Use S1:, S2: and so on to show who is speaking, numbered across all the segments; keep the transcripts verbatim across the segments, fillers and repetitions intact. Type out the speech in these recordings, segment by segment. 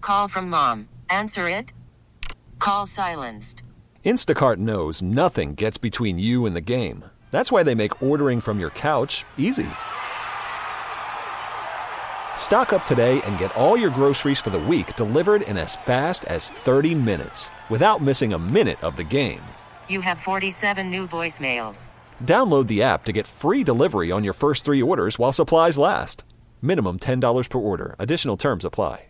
S1: Call from mom. Answer it. Call silenced.
S2: Instacart knows nothing gets between you and the game. That's why they make ordering from your couch easy. Stock up today and get all your groceries for the week delivered in as fast as thirty minutes without missing a minute of the game.
S1: You have forty-seven new voicemails.
S2: Download the app to get free delivery on your first three orders while supplies last. Minimum ten dollars per order. Additional terms apply.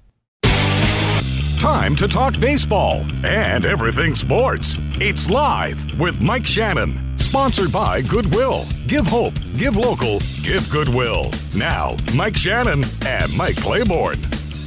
S3: Time to talk baseball and everything sports. It's Live with Mike Shannon. Sponsored by Goodwill. Give hope, give local, give Goodwill. Now, Mike Shannon and Mike Claiborne.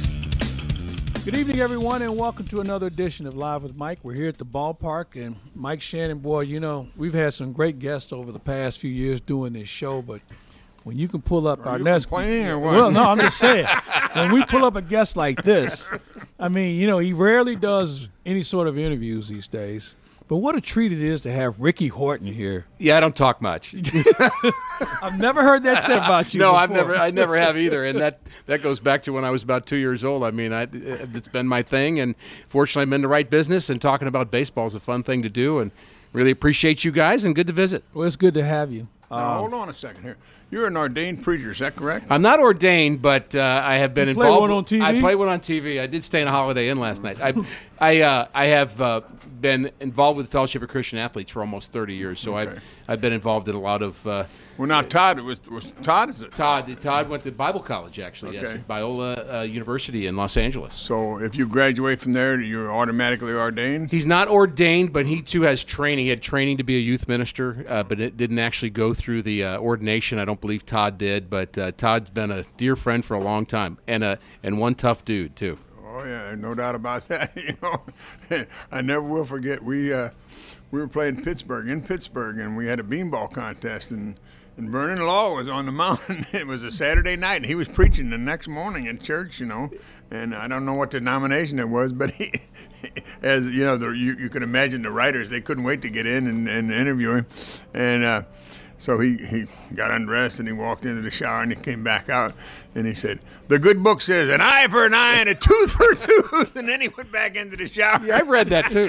S4: Good evening, everyone, and welcome to another edition of Live with Mike. We're here at the ballpark, and Mike Shannon, boy, you know, we've had some great guests over the past few years doing this show, but when you can pull up
S5: Are
S4: our
S5: you
S4: next
S5: complaining or what?
S4: Well, no, I'm just saying. When we pull up a guest like this, I mean, you know, he rarely does any sort of interviews these days. But what a treat it is to have Ricky Horton here.
S6: Yeah, I don't talk much.
S4: I've never heard that said about you.
S6: No,
S4: before.
S6: I've never, I never have either, and that, that goes back to when I was about two years old. I mean, I, it's been my thing, and fortunately, I'm in the right business. And talking about baseball is a fun thing to do, and really appreciate you guys, and good to visit.
S4: Well, it's good to have you.
S5: Now,
S4: Um,
S5: hold on a second here. You're an ordained preacher, is that correct?
S6: I'm not ordained, but uh, I have been
S4: You play
S6: involved.
S4: one on T V?
S6: I played one on T V. I did stay in a Holiday Inn last night. I, I, uh, I have uh, been involved with the Fellowship of Christian Athletes for almost thirty years, so
S5: Okay.
S6: I've, I've been involved in a lot of. Uh,
S5: Well, now Todd was, was Todd. Is it?
S6: Todd, Todd went to Bible college actually. Yes,
S5: Okay.
S6: at Biola uh, University in Los Angeles.
S5: So if you graduate from there, you're automatically ordained.
S6: He's not ordained, but he too has training. He had training to be a youth minister, uh, but it didn't actually go through the uh, ordination. I don't believe Todd did, but uh, Todd's been a dear friend for a long time, and a and one tough dude too.
S5: Oh yeah, no doubt about that. You know, I never will forget. We uh, we were playing Pittsburgh in Pittsburgh, and we had a beanball contest, and and Vernon Law was on the mountain. It was a Saturday night, and he was preaching the next morning in church. You know, and I don't know what denomination it was, but he, as you know, the, you you can imagine the writers, they couldn't wait to get in and, and interview him, and. Uh, So he, he got undressed and he walked into the shower and he came back out and he said, "The good book says an eye for an eye and a tooth for a tooth." And then he went back into the shower.
S6: Yeah, I've read that too.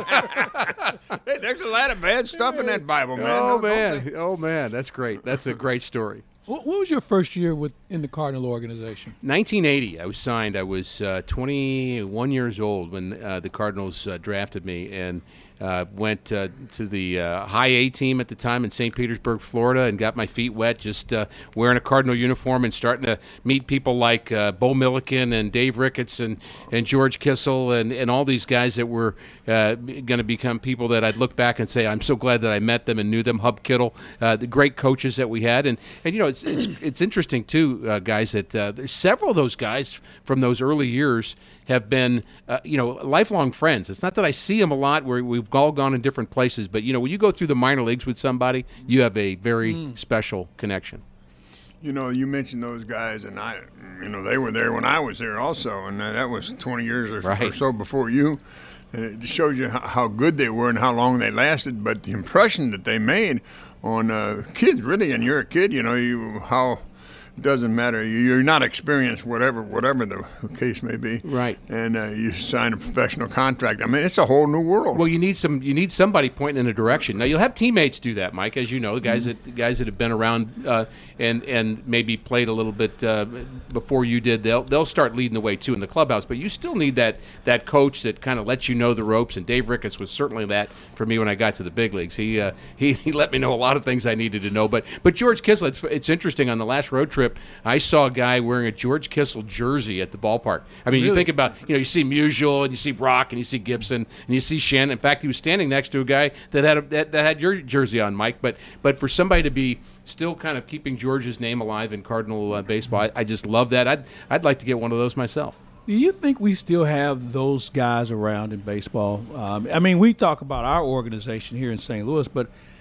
S5: Hey, there's a lot of bad stuff in that Bible, man.
S6: Oh
S5: Don't- don't
S6: man,
S5: think-
S6: oh man, that's great. That's a great story.
S4: what, what was your first year with in the Cardinal organization?
S6: nineteen eighty, I was signed. I was uh, twenty-one years old when uh, the Cardinals uh, drafted me, and uh, went uh, to the uh, high A team at the time in Saint Petersburg, Florida, and got my feet wet just uh, wearing a Cardinal uniform and starting to meet people like uh, Bo Milliken and Dave Ricketts and, and George Kissel and, and all these guys that were uh, going to become people that I'd look back and say, I'm so glad that I met them and knew them. Hub Kittle, uh, the great coaches that we had. And, and you know, it's it's, it's interesting, too, uh, guys, that uh, there's several of those guys from those early years have been, uh, you know, lifelong friends. It's not that I see them a lot where we've all gone in different places, but, you know, when you go through the minor leagues with somebody, you have a very mm. special connection.
S5: You know, you mentioned those guys, and I, you know, they were there when I was there also, and uh, that was twenty years or,
S6: Right.
S5: or so before you. And it shows you how, how good they were and how long they lasted, but the impression that they made on uh, kids, really, and you're a kid, you know, you how it doesn't matter. You're not experienced, whatever whatever the case may be.
S6: Right.
S5: And uh, you sign a professional contract. I mean, it's a whole new world.
S6: Well, you need some. You need somebody pointing in a direction. Now you'll have teammates do that, Mike, as you know, guys
S5: Mm-hmm.
S6: that guys that have been around uh, and and maybe played a little bit uh, before you did. They'll they'll start leading the way too in the clubhouse. But you still need that that coach that kind of lets you know the ropes. And Dave Ricketts was certainly that for me when I got to the big leagues. He uh, he he let me know a lot of things I needed to know. But but George Kissel, it's, it's interesting. On the last road trip, I saw a guy wearing a George Kissel jersey at the ballpark. I mean,
S4: Really?
S6: you think about, you know, you see Musial and you see Brock and you see Gibson and you see Shannon. In fact, he was standing next to a guy that had a, that, that had your jersey on, Mike. But but for somebody to be still kind of keeping George's name alive in Cardinal uh, baseball, I, I just love that. I'd I'd like to get one of those myself.
S4: Do you think we still have those guys around in baseball? Um, I mean, we talk about our organization here in Saint Louis, but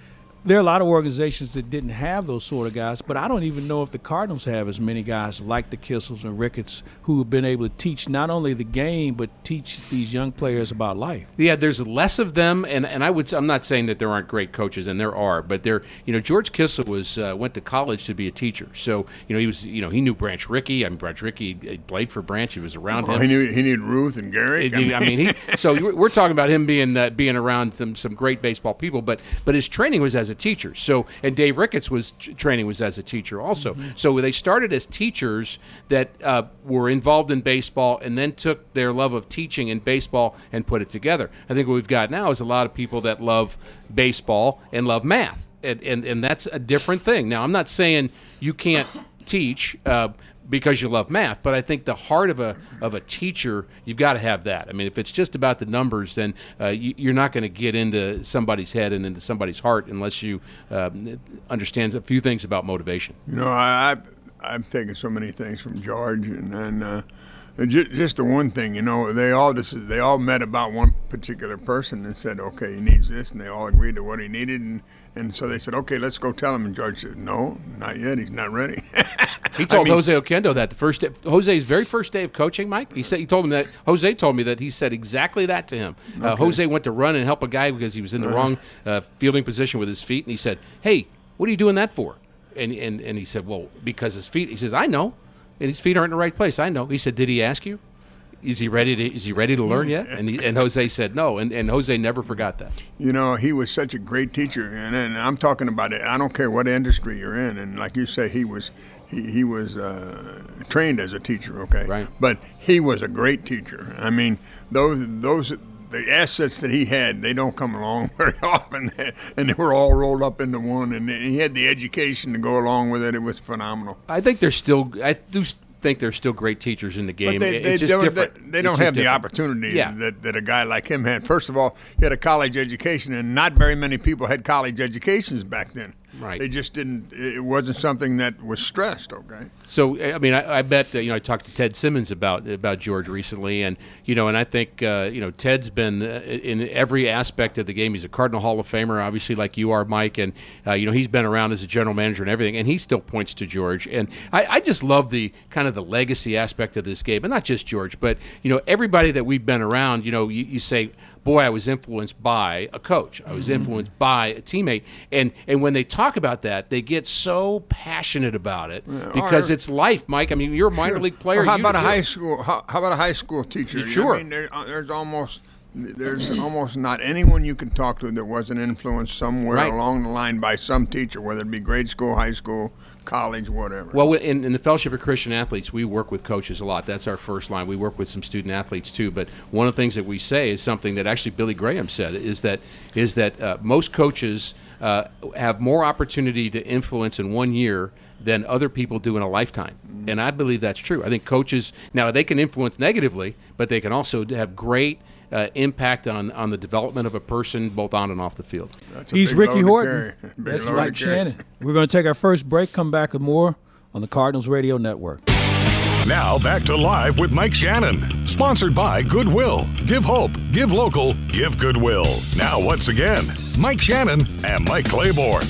S4: there are a lot of organizations that didn't have those sort of guys, but I don't even know if the Cardinals have as many guys like the Kissels and Ricketts who have been able to teach not only the game but teach these young players about life.
S6: Yeah, there's less of them, and, and I would I'm not saying that there aren't great coaches, and there are, but there you know George Kissel was uh, went to college to be a teacher, so you know he was you know he knew Branch Rickey. I mean Branch Rickey he played for Branch. He was around
S5: well,
S6: him.
S5: He knew he knew Ruth and Gary.
S6: I mean, I mean he. So we're talking about him being uh, being around some some great baseball people, but but his training was as a teacher. So and Dave Ricketts was training was as a teacher also. Mm-hmm. So they started as teachers that uh, were involved in baseball and then took their love of teaching in baseball and put it together. I think what we've got now is a lot of people that love baseball and love math, and and, and that's a different thing. Now I'm not saying you can't teach uh, because you love math, but I think the heart of a of a teacher, you've got to have that. I mean, if it's just about the numbers, then uh, you, you're not going to get into somebody's head and into somebody's heart unless you uh, understand a few things about motivation.
S5: You know, I, I've, I've taken so many things from George, and, and uh, just, just the one thing, you know, they all this is they all met about one particular person and said, okay, he needs this, and they all agreed to what he needed, and, and so they said, okay, let's go tell him. And George said, no, not yet. He's not ready.
S6: He told I mean, Jose Oquendo that the first day, Jose's very first day of coaching, Mike. He said he told him that Jose told me that he said exactly that to him. Okay. Uh, Jose went to run and help a guy because he was in the uh-huh. wrong uh, fielding position with his feet, and he said, "Hey, what are you doing that for?" And and and he said, "Well, because his feet." He says, "I know, and his feet aren't in the right place. I know." He said, "Did he ask you? Is he ready to? Is he ready to learn yet?" And he, and Jose said no, and, and Jose never forgot that.
S5: You know, he was such a great teacher, and, and I'm talking about it. I don't care what industry you're in, and like you say, he was. He, he was uh, trained as a teacher, okay?
S6: Right.
S5: But he was a great teacher. I mean, those those the assets that he had, they don't come along very often, and they were all rolled up into one, and he had the education to go along with it. It was phenomenal.
S6: I think there's still – I do think there's still great teachers in the game.
S5: But they,
S6: it's
S5: they
S6: just
S5: don't,
S6: different.
S5: They, they don't
S6: it's
S5: have the
S6: different.
S5: opportunity
S6: yeah.
S5: that, that a guy like him had. First of all, he had a college education, and not very many people had college educations back then.
S6: Right.
S5: They just didn't. It wasn't something that was stressed. Okay.
S6: So I mean, I, I bet uh, you know I talked to Ted Simmons about about George recently, and you know, and I think uh, you know Ted's been uh, in every aspect of the game. He's a Cardinal Hall of Famer, obviously, like you are, Mike, and uh, you know he's been around as a general manager and everything, and he still points to George. And I, I just love the kind of the legacy aspect of this game, and not just George, but you know everybody that we've been around. You know, you, you say, boy, I was influenced by a coach. I was influenced by a teammate. And and when they talk about that, they get so passionate about it because or, it's life, Mike. I mean, you're a minor
S5: sure.
S6: league player.
S5: Or how
S6: you,
S5: about a high school? How, how about a high school teacher?
S6: Sure.
S5: I mean, there, there's almost there's almost not anyone you can talk to that wasn't influenced somewhere
S6: right.
S5: along the line by some teacher, whether it be grade school, high school, college, whatever.
S6: Well, in, in the Fellowship of Christian Athletes, we work with coaches a lot. That's our first line. We work with some student athletes too. But one of the things that we say is something that actually Billy Graham said is that is that uh, most coaches uh, have more opportunity to influence in one year than other people do in a lifetime. Mm-hmm. And I believe that's true. I think coaches, now they can influence negatively, but they can also have great Uh, impact on, on the development of a person both on and off the field.
S4: He's Ricky Horton. That's Mike Shannon. We're going to take our first break, come back with more on the Cardinals Radio Network.
S3: Now back to Live with Mike Shannon. Sponsored by Goodwill. Give hope, give local, give Goodwill. Now once again, Mike Shannon and Mike Claiborne.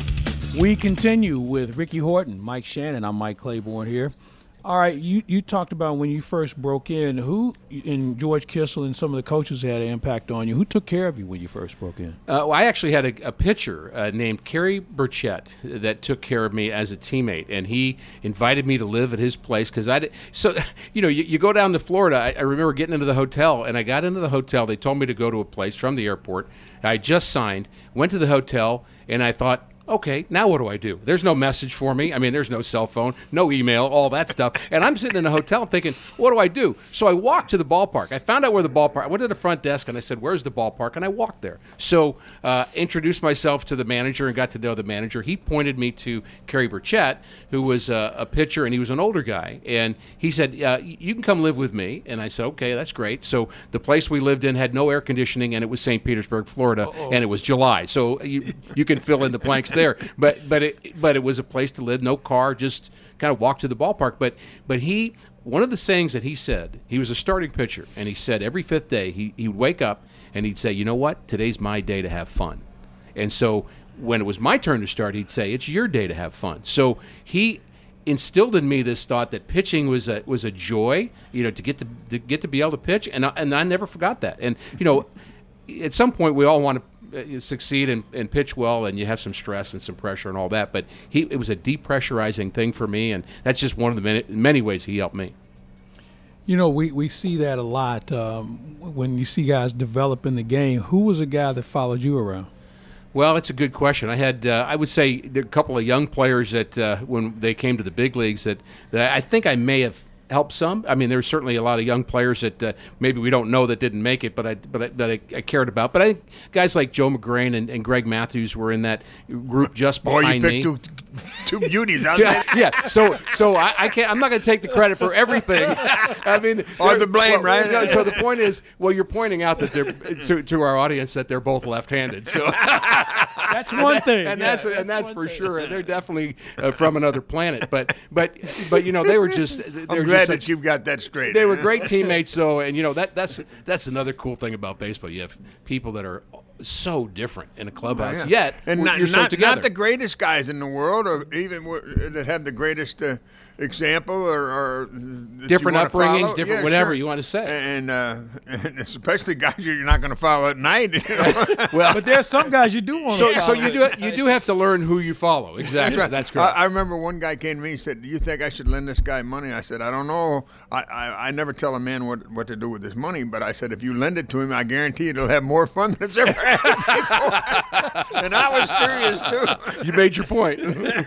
S4: We continue with Ricky Horton, Mike Shannon. I'm Mike Claiborne here. All right, you, you talked about when you first broke in, who, and George Kissel and some of the coaches had an impact on you. Who took care of you when you first broke in?
S6: Uh, well, I actually had a, a pitcher uh, named Kerry Burchett that took care of me as a teammate, and he invited me to live at his place because I did. So, you know, you, you go down to Florida. I, I remember getting into the hotel, and I got into the hotel. They told me to go to a place from the airport. I just signed, went to the hotel, and I thought, okay, now what do I do? There's no message for me. I mean, there's no cell phone, no email, all that stuff. And I'm sitting in a hotel thinking, what do I do? So I walked to the ballpark. I found out where the ballpark, I went to the front desk and I said, where's the ballpark? And I walked there. So uh, introduced myself to the manager and got to know the manager. He pointed me to Kerry Burchett, who was a, a pitcher, and he was an older guy. And he said, uh, you can come live with me. And I said, okay, that's great. So the place we lived in had no air conditioning, and it was Saint Petersburg, Florida, Uh-oh. and it was July. So you, you can fill in the blanks there, but but it but it was a place to live, no car, just kind of walk to the ballpark. But but he one of the sayings that he said, he was a starting pitcher, and he said every fifth day he he would wake up and he'd say, you know what, today's my day to have fun. And so when it was my turn to start, he'd say, "It's your day to have fun." So he instilled in me this thought that pitching was a was a joy, you know, to get to, to get to be able to pitch, and I, and I never forgot that. And you know, at some point we all want to succeed and, and pitch well, and you have some stress and some pressure and all that. But he it was a depressurizing thing for me, and that's just one of the many, many ways he helped me.
S4: You know, we, we see that a lot um, when you see guys develop in the game. Who was a guy that followed you around?
S6: Well, it's a good question. I had, uh, I would say, there are a couple of young players that uh, when they came to the big leagues that, that I think I may have helped some. I mean, there's certainly a lot of young players that uh, maybe we don't know that didn't make it, but I but I, that I, I cared about. But I think guys like Joe McGrain and, and Greg Matthews were in that group just behind
S5: Boy,
S6: me.
S5: you picked two, two beauties.
S6: yeah, yeah. So so I, I can't. I'm not going to take the credit for everything. I mean,
S5: or the blame,
S6: well,
S5: right?
S6: No, so the point is, well, you're pointing out that they're to, to our audience that they're both left-handed. So
S4: that's one thing,
S6: and
S4: yeah,
S6: that's,
S4: that's
S6: and that's for
S4: thing.
S6: sure. They're definitely uh, from another planet. But but but you know, they were just. They're
S5: I'm glad
S6: just
S5: that you've got that straight.
S6: They were great teammates, though, and you know that that's that's another cool thing about baseball. You have people that are so different in a clubhouse,
S5: Oh, yeah.
S6: yet
S5: and
S6: we're-
S5: not,
S6: you're so
S5: not,
S6: together.
S5: not the greatest guys in the world, or even w- that have the greatest uh, example, or, or that
S6: Different
S5: you wanna
S6: upbringings,
S5: follow.
S6: different
S5: Yeah,
S6: whatever
S5: sure.
S6: you want to say.
S5: And, uh, and especially guys you're not going to follow at night. You know?
S6: Well,
S4: But there's some guys you do want to
S6: so
S4: follow.
S6: so you do you do have to learn who you follow. Exactly,
S5: right.
S6: that's correct.
S5: I, I remember one guy came to me and said, "Do you think I should lend this guy money?" I said, "I don't know. I, I, I never tell a man what, what to do with his money, but I said, if you lend it to him, I guarantee it'll have more fun than it's ever had before." And I was serious, too.
S6: You made your point.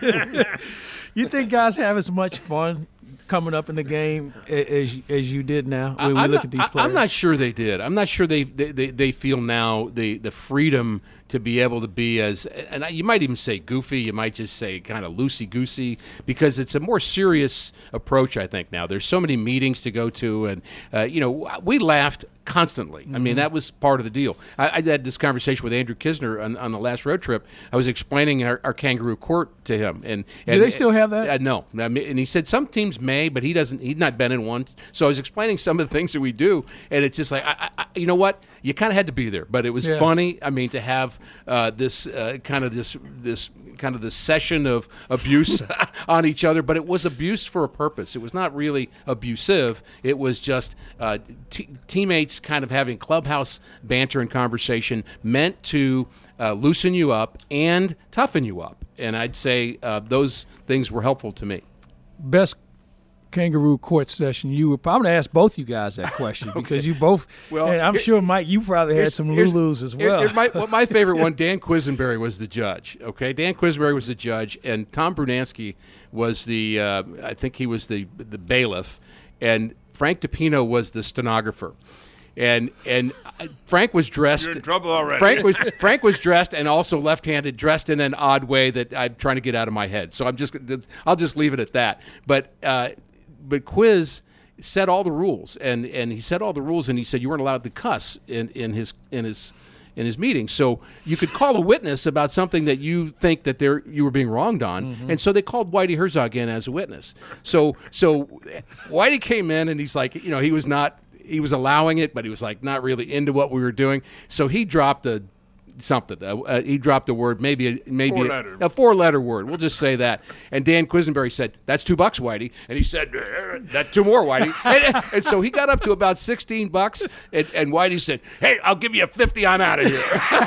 S4: You think guys have as much fun coming up in the game a- as as you did now when we
S6: I'm
S4: look
S6: not,
S4: at these
S6: I-
S4: players?
S6: I'm not sure they did. I'm not sure they they, they, they feel now the, the freedom to be able to be as, and I- you might even say goofy, you might just say kind of loosey-goosey, because it's a more serious approach, I think, now. There's so many meetings to go to, and, uh, you know, we laughed constantly. I mean, that was part of the deal. I, I had this conversation with Andrew Kisner on, on the last road trip. I was explaining our, our kangaroo court to him. and, and
S4: Do they still have that?
S6: Uh, no. I mean, and he said some teams may, but he doesn't. He's not been in one. So I was explaining some of the things that we do, and it's just like, I, I, you know what? You kind of had to be there, but it was
S4: Yeah.
S6: funny. I mean, to have uh, this uh, kind of this this kind of this session of abuse on each other, but it was abuse for a purpose. It was not really abusive. It was just uh, t- teammates kind of having clubhouse banter and conversation meant to uh, loosen you up and toughen you up. And I'd say uh, those things were helpful to me.
S4: Best kangaroo court session you were. I'm going to ask both you guys that question because you both.
S6: Well,
S4: and I'm
S6: here-
S4: sure Mike, you probably had
S6: Here's-
S4: some
S6: here's-
S4: Lulus as
S6: here-
S4: well.
S6: here's my, well, my favorite one, Dan Quisenberry was the judge. Okay, Dan Quisenberry was the judge, and Tom Brunansky was the. Uh, I think he was the the bailiff, and Frank DiPino was the stenographer. And and uh, Frank was dressed.
S5: You're in trouble already.
S6: Frank was Frank was dressed and also left-handed, dressed in an odd way that I'm trying to get out of my head. So I'm just I'll just leave it at that. But uh, but Quiz set all the rules, and, and he set all the rules, and he said you weren't allowed to cuss in, in his in his in his meeting. So you could call a witness about something that you think that they're you were being wronged on,
S4: Mm-hmm.
S6: and so they called Whitey Herzog in as a witness. So so Whitey came in, and he's like, you know, he was not. He was allowing it, but he was like not really into what we were doing. So he dropped a something. Uh, uh, he dropped a word, maybe a, maybe
S5: Four
S6: a,
S5: letter.
S6: a four-letter word. We'll just say that. And Dan Quisenberry said, "That's two bucks, Whitey." And he said, uh, "That's two more, Whitey." and, and so he got up to about sixteen bucks, and, and Whitey said, "Hey, I'll give you a fifty. I'm out of here."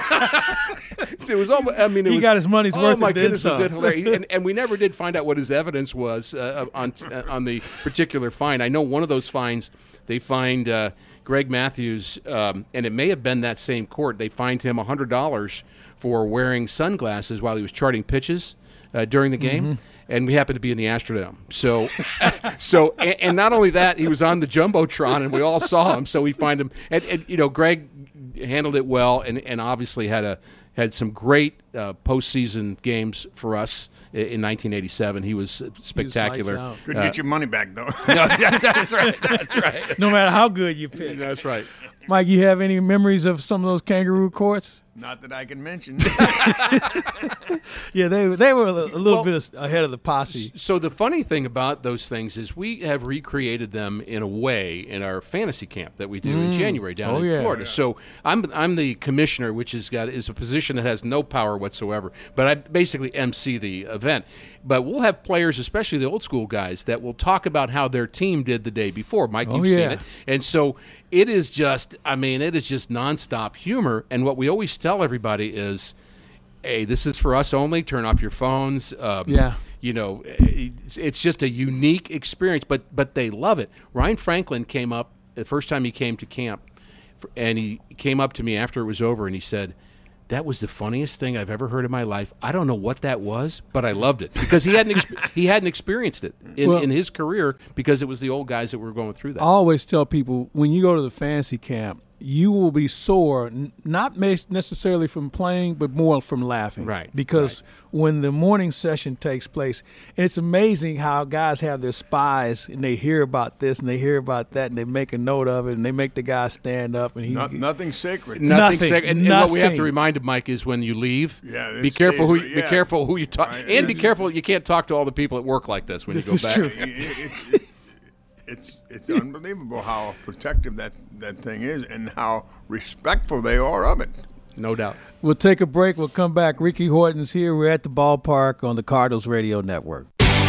S6: It was almost, I mean, it
S4: He
S6: was,
S4: got his money's
S6: oh
S4: worth
S6: my
S4: and then
S6: goodness, was
S4: some.
S6: it hilarious? And, and we never did find out what his evidence was uh, on uh, on the particular fine. I know one of those fines, they fined uh, Greg Matthews, um, and it may have been that same court. They fined him one hundred dollars for wearing sunglasses while he was charting pitches uh, during the game.
S4: Mm-hmm.
S6: And we happened to be in the Astrodome. So, so, and, and not only that, he was on the Jumbotron, and we all saw him. So we find him, and, and you know, Greg handled it well, and, and obviously had a had some great uh, postseason games for us in, in nineteen eighty-seven. He was spectacular.
S4: lights out.
S5: Couldn't get your money back, though.
S6: No, yeah, that's right. That's right.
S4: No matter how good you pitch.
S6: That's right.
S4: Mike, you have any memories of some of those kangaroo courts?
S5: Not that I can mention.
S4: Yeah, they they were a little, a little
S6: Well,
S4: bit ahead of the posse.
S6: So the funny thing about those things is we have recreated them in a way in our fantasy camp that we do in January down
S4: Oh,
S6: in
S4: yeah.
S6: Florida. So I'm I'm the commissioner, which is got is a position that has no power whatsoever. But I basically M C the event. But we'll have players, especially the old school guys, that will talk about how their team did the day before. Mike,
S4: Oh,
S6: you've
S4: yeah.
S6: seen it. And so it is just, I mean, it is just nonstop humor. And what we always tell everybody is, hey, this is for us only. Turn off your phones. Um,
S4: Yeah.
S6: You know, it's, it's just a unique experience, but but they love it. Ryan Franklin came up the first time he came to camp, and he came up to me after it was over, and he said, "That was the funniest thing I've ever heard in my life. I don't know what that was, but I loved it because he hadn't exp- he hadn't experienced it in,
S4: Well-
S6: in his career because it was the old guys that were going through that."
S4: I always tell people when you go to the fantasy camp, you will be sore, n- not mas- necessarily from playing, but more from laughing.
S6: Right,
S4: Because when the morning session takes place, and it's amazing how guys have their spies and they hear about this and they hear about that and they make a note of it and they make the guy stand up and he.
S5: Not, nothing sacred.
S6: Nothing.
S4: Nothing,
S6: sec- and, and what we have to
S4: nothing.
S6: remind him, Mike, is when you leave,
S5: Yeah,
S6: be
S5: it
S6: careful who
S5: stays
S6: you,
S5: with-
S6: be
S5: yeah.
S6: careful who you talk,
S5: Right,
S6: and be
S5: it's-
S6: careful you can't talk to all the people at work like this when
S4: This
S6: you go
S4: is
S6: back.
S4: true.
S5: It- it's, it's, it's it's unbelievable how protective that, that thing is and how respectful they are of it.
S6: No doubt.
S4: We'll take a break. We'll come back. Ricky Horton's here. We're at the ballpark on the Cardinals Radio Network.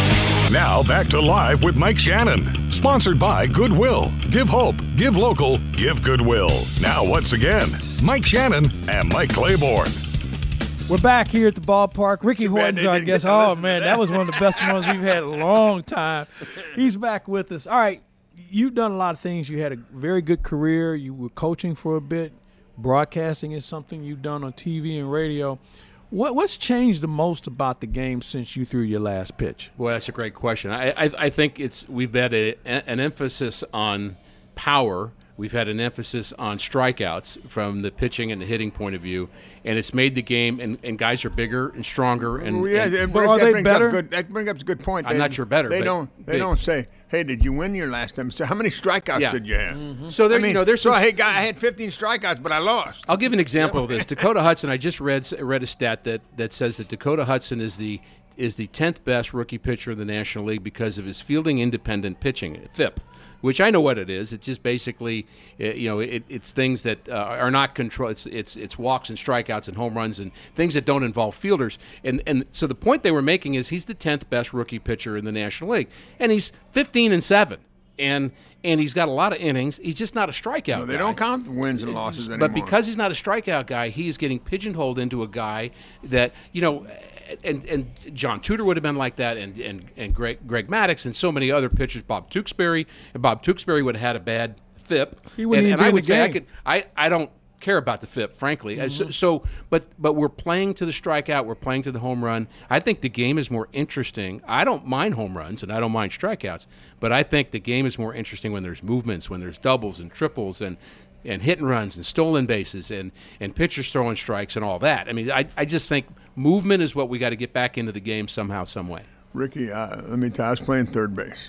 S3: Now back to Live with Mike Shannon. Sponsored by Goodwill. Give hope, give local, give Goodwill. Now once again, Mike Shannon and Mike Claiborne.
S4: We're back here at the ballpark. Ricky
S5: Too bad
S4: Horton's
S5: they
S4: our
S5: didn't
S4: guest.
S5: get to
S4: Oh,
S5: listen to
S4: man,
S5: that.
S4: that was one of the best ones we've had in a long time. He's back with us. All right, you've done a lot of things. You had a very good career. You were coaching for a bit. Broadcasting is something you've done on T V and radio. What What's changed the most about the game since you threw your last pitch?
S6: Well, that's a great question. I, I, I think it's we've had a, an emphasis on power. We've had an emphasis on strikeouts from the pitching and the hitting point of view, and it's made the game. And, and guys are bigger and stronger. And,
S5: Well, yeah,
S6: and
S5: and
S4: But
S5: Rick,
S4: are
S5: that
S4: they
S5: brings
S4: better?
S5: Up good, that brings up a good point.
S6: I'm
S5: They-
S6: not sure better,
S5: They
S6: but
S5: don't. They
S6: big.
S5: don't say, "Hey, did you win your last time?" So how many strikeouts
S6: Yeah.
S5: did you have?
S6: so there,
S5: I mean,
S6: you know, there's
S5: so
S6: some,
S5: hey, guy, I had fifteen strikeouts, but I lost.
S6: I'll give an example of this. Dakota Hudson. I just read read a stat that, that says that Dakota Hudson is the is the tenth best rookie pitcher in the National League because of his fielding independent pitching, F I P, which I know what it is. It's just basically, uh, you know, it, it's things that uh, are not control. It's it's it's walks and strikeouts and home runs and things that don't involve fielders. And and so the point they were making is he's the tenth best rookie pitcher in the National League, and he's fifteen and seven, and and he's got a lot of innings. He's just not a strikeout.
S5: No, they
S6: guy.
S5: don't count the wins and losses anymore.
S6: But because he's not a strikeout guy, he is getting pigeonholed into a guy that, you know, and and John Tudor would have been like that, and and, and Greg, Greg Maddux and so many other pitchers, Bob Tewksbury, and Bob Tewksbury would have had a bad F I P.
S4: He wouldn't
S6: and
S4: even
S6: and
S4: be
S6: I
S4: in
S6: would
S4: the
S6: say I
S4: game.
S6: could I, I don't care about the F I P, frankly. Uh, So, so, but but we're playing to the strikeout, we're playing to the home run. I think the game is more interesting. I don't mind home runs and I don't mind strikeouts, but I think the game is more interesting when there's movements, when there's doubles and triples and and hit and runs and stolen bases and, and pitchers throwing strikes and all that. I mean, I, I just think movement is what we got to get back into the game somehow, some way.
S5: Ricky, uh, let me tell you, I was playing third base,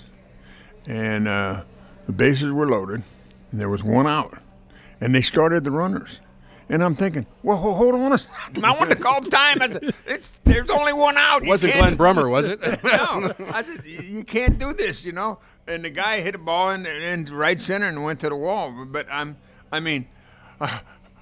S5: and uh, the bases were loaded, and there was one out, and they started the runners. And I'm thinking, well, ho- hold on a second. I want to call time. I said, it's, there's only one out.
S6: It
S5: You
S6: wasn't
S5: can't-
S6: Glenn Brummer, was it?
S5: No. I said, "You- you can't do this, you know. And the guy hit a ball in, in right center and went to the wall. But I'm, I mean, uh,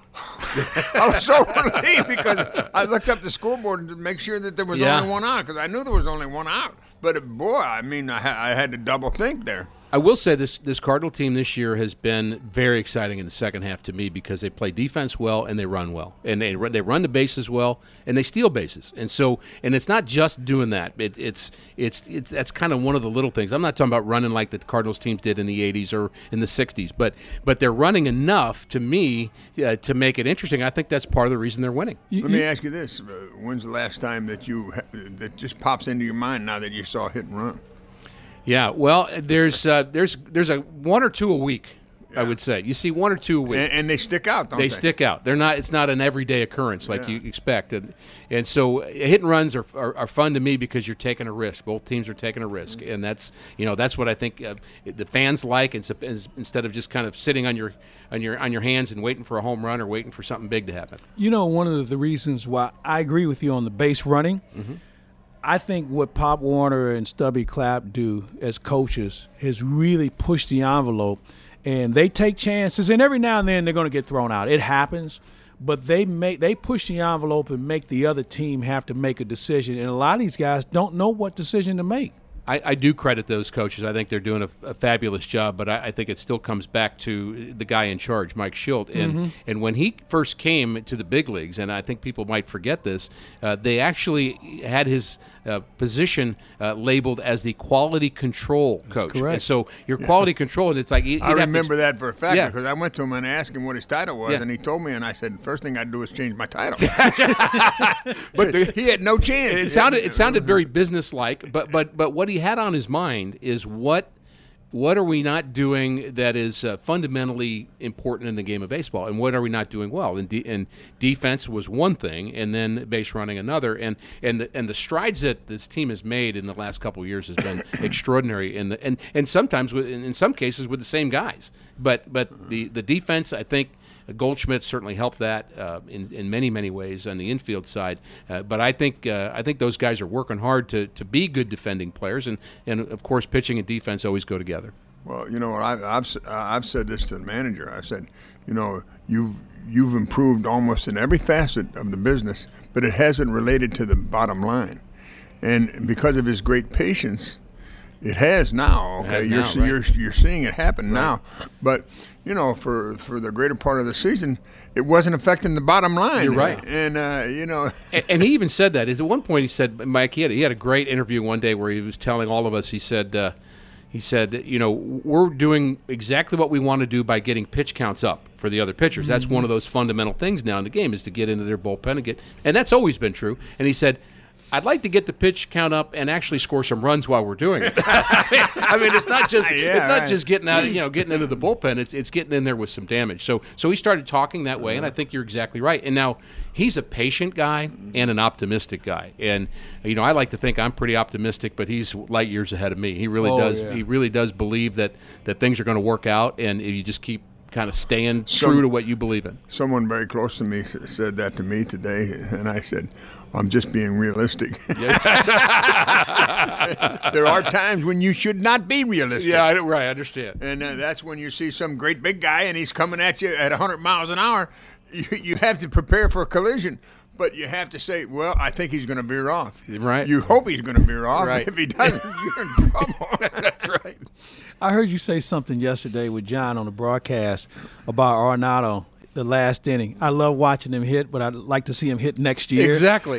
S5: I was so relieved because I looked up the scoreboard to make sure that there was
S6: Yeah.
S5: only one out because I knew there was only one out. But uh, boy, I mean, I, ha- I had to double think there.
S6: I will say this this Cardinal team this year has been very exciting in the second half to me because they play defense well and they run well. And they run, they run the bases well and they steal bases. And so and it's not just doing that. It, it's it's it's that's kind of one of the little things. I'm not talking about running like the Cardinals teams did in the eighties or in the sixties, but but they're running enough to me uh, to make it interesting. I think that's part of the reason they're winning.
S5: Let me ask you this: uh, when's the last time that you ha- that just pops into your mind now that you saw hit and run?
S6: Yeah, well, there's uh, there's there's a one or two a week. I would say. You see one or two a week.
S5: And, and they stick out, don't
S6: they?
S5: They
S6: stick out. They're not. It's not an everyday occurrence like
S5: Yeah.
S6: you expect. And, and so hit and runs are, are are fun to me because you're taking a risk. Both teams are taking a risk, and that's you know that's what I think uh, the fans like. And so, instead of just kind of sitting on your on your on your hands and waiting for a home run or waiting for something big to happen.
S4: You know, one of the reasons why I agree with you on the base running. Mm-hmm. I think what Pop Warner and Stubby Clapp do as coaches has really pushed the envelope, and they take chances, and every now and then they're going to get thrown out. It happens, but they make they push the envelope and make the other team have to make a decision, and a lot of these guys don't know what decision to make.
S6: I, I do credit those coaches. I think they're doing a, a fabulous job, but I, I think it still comes back to the guy in charge, Mike Schilt. And mm-hmm. and when he first came to the big leagues, and I think people might forget this, uh, they actually had his uh, position uh, labeled as the quality control coach.
S4: That's correct.
S6: And so your quality yeah. control, and it's like
S5: I remember that for a fact
S6: yeah.
S5: because I went to him and asked him what his title was,
S6: yeah.
S5: and he told me, and I said, first thing I'd do is change my title.
S6: But the,
S5: he had no chance.
S6: It sounded it sounded very businesslike, but but but what he had on his mind is what what are we not doing that is uh, fundamentally important in the game of baseball, and what are we not doing well? And, de- and defense was one thing, and then base running another, and and the, and the strides that this team has made in the last couple of years has been extraordinary. In the, and and sometimes with, in some cases with the same guys, but but the the defense, I think. Goldschmidt certainly helped that uh, in, in many, many ways on the infield side. Uh, but I think uh, I think those guys are working hard to, to be good defending players, and, and of course pitching and defense always go together.
S5: Well, you know what I've I've, I've said this to the manager. I said, you know, you've you've improved almost in every facet of the business, but it hasn't related to the bottom line, and because of his great patience. It has now. Okay,
S6: has
S5: you're,
S6: now, right.
S5: you're you're seeing it happen
S6: right.
S5: now, but you know, for for the greater part of the season, it wasn't affecting the bottom line.
S6: You're right,
S5: and uh, you know,
S6: and, and he even said that. At one point, he said, Mike, he had he had a great interview one day where he was telling all of us. He said, uh, he said, you know, we're doing exactly what we want to do by getting pitch counts up for the other pitchers. Mm-hmm. That's one of those fundamental things now in the game is to get into their bullpen and get, and that's always been true. And he said. I'd like to get the pitch count up and actually score some runs while we're doing it. I mean, it's not just
S5: yeah,
S6: it's not
S5: right.
S6: just getting out, you know, getting into the bullpen. It's it's getting in there with some damage. So so he started talking that way, and I think you're exactly right. And now he's a patient guy and an optimistic guy. And you know, I like to think I'm pretty optimistic, but he's light years ahead of me. He really
S4: oh,
S6: does.
S4: Yeah.
S6: He really does believe that that things are going to work out, and if you just keep kind of staying
S5: Some,
S6: true to what you believe in.
S5: Someone very close to me said that to me today, and I said, I'm just being realistic. There are times when you should not be realistic.
S6: Yeah, I, right, I understand.
S5: And uh, that's when you see some great big guy and he's coming at you at one hundred miles an hour. You, you have to prepare for a collision. But you have to say, well, I think he's going to veer off.
S6: Right.
S5: You hope he's going to veer off.
S6: Right.
S5: If he doesn't, you're in trouble.
S6: That's right.
S4: I heard you say something yesterday with John on the broadcast about Arenado, the last inning. I love watching him hit, but I'd like to see him hit next year.
S6: Exactly.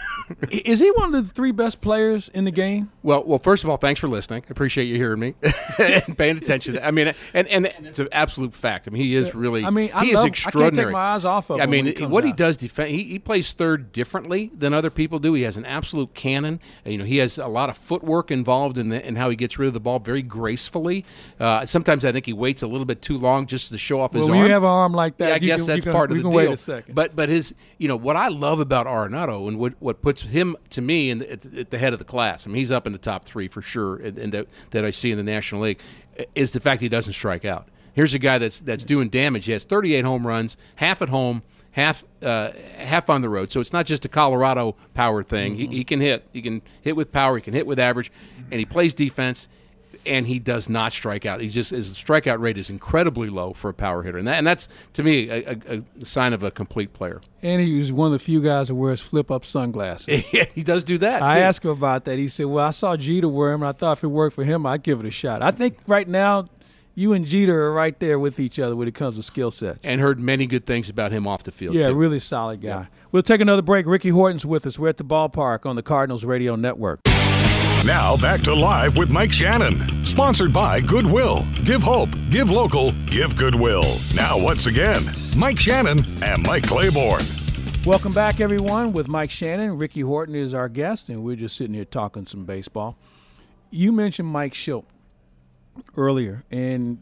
S4: Is he one of the three best players in the game?
S6: Well, well, first of all, thanks for listening. I appreciate you hearing me and paying attention. I mean, and, and and it's an absolute fact. I mean, he is really.
S4: I mean, I
S6: he
S4: love,
S6: is extraordinary.
S4: I can't take my eyes off of him.
S6: I mean,
S4: when he comes
S6: what
S4: out.
S6: he does defend. He, he plays third differently than other people do. He has an absolute cannon. You know, he has a lot of footwork involved in the, in how he gets rid of the ball very gracefully. Uh, sometimes I think he waits a little bit too long just to show off his
S4: well,
S6: arm.
S4: When you have an arm like that,
S6: yeah, I
S4: you
S6: guess
S4: can,
S6: that's
S4: you can,
S6: part of
S4: you
S6: the
S4: can
S6: deal.
S4: Wait a second.
S6: But but his, you know, what I love about Arenado and what what puts him to me in the, at, at the head of the class. I mean, he's up in the top three for sure, and, and that that I see in the National League is the fact he doesn't strike out. Here's a guy that's that's doing damage. He has thirty-eight home runs, half at home, half uh, half on the road. So it's not just a Colorado power thing. Mm-hmm. He, he can hit. He can hit with power. He can hit with average, and he plays defense. And he does not strike out. He just his strikeout rate is incredibly low for a power hitter, and that, and that's to me a, a, a sign of a complete player.
S4: And he's one of the few guys that wears flip-up sunglasses.
S6: He does do that.
S4: I
S6: too.
S4: asked him about that. He said, "Well, I saw Jeter wear them, and I thought if it worked for him, I'd give it a shot." I think right now, you and Jeter are right there with each other when it comes to skill sets.
S6: And heard many good things about him off the field.
S4: Yeah,
S6: too.
S4: really solid guy.
S6: Yeah.
S4: We'll take another break. Ricky Horton's with us. We're at the ballpark on the Cardinals Radio Network.
S3: Now back to Live with Mike Shannon. Sponsored by Goodwill. Give hope, give local, give Goodwill. Now once again, Mike Shannon and Mike Claiborne.
S4: Welcome back, everyone, with Mike Shannon. Ricky Horton is our guest, and we're just sitting here talking some baseball. You mentioned Mike Schilt earlier, and